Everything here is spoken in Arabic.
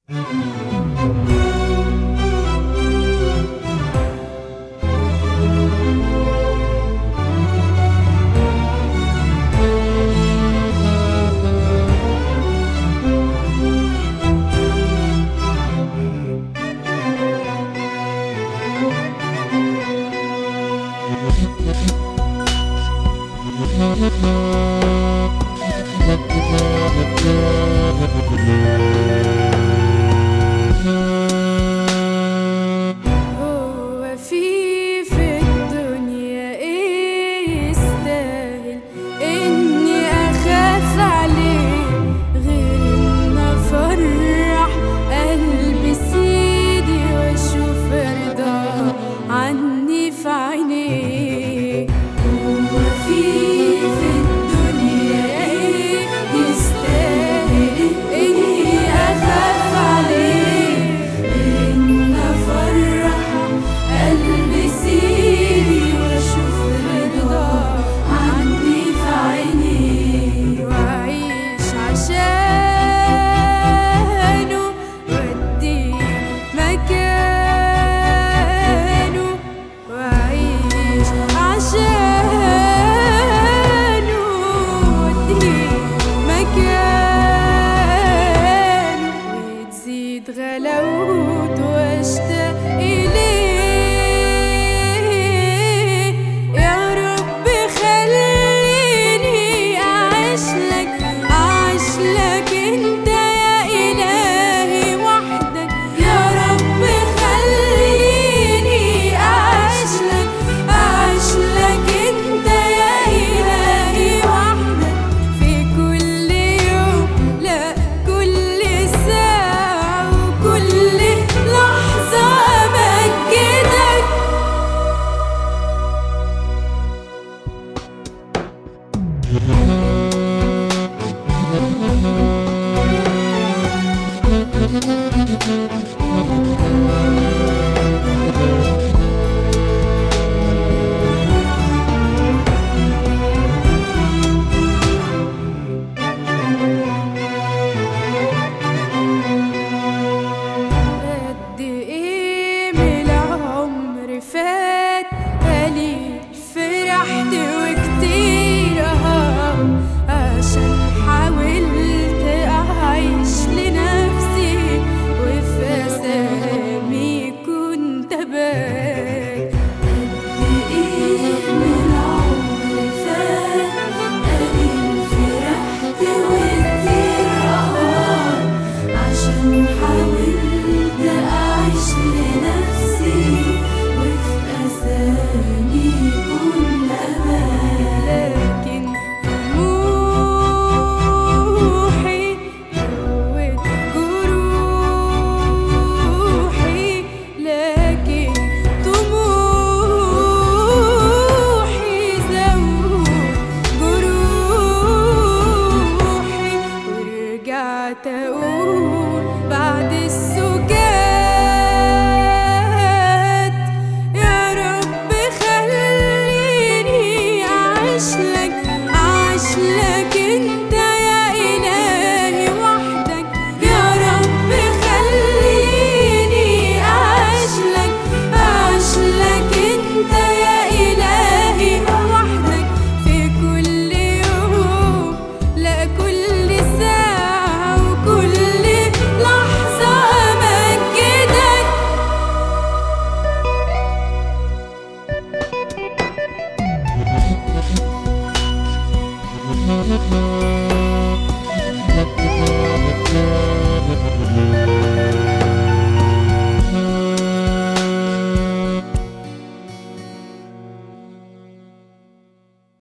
هو في الدنيا ايه يستاهل اني اخاف عليه غير ان افرح قلبي سيدي واشوف رضاه عني في عينيه. هو في الدنيا ايه يستاهل اني اخاف عليه غير ان افرح قلبي سيدي واشوف رضاه عني في عينيه، واعيش عشانه واديه مكانه، واعيش عشانه واديه مكانه، وتزيد غلاوته واشتاق إليه. يا رب خليني أعيش لك أنت يا إلهي وحدك. يا رب خليني أعيش لك أنت يا إلهي وحدك، في كل يوم لا كل ساعة وكل لحظة أمجدك. قد ايه من العمر فات قليل فرحت وكتير عشان حاولت اعيش لنفسي وفي اسامي كنت ابات. قد ايه من العمر فات قليل فرحت وكتير عشان حاولت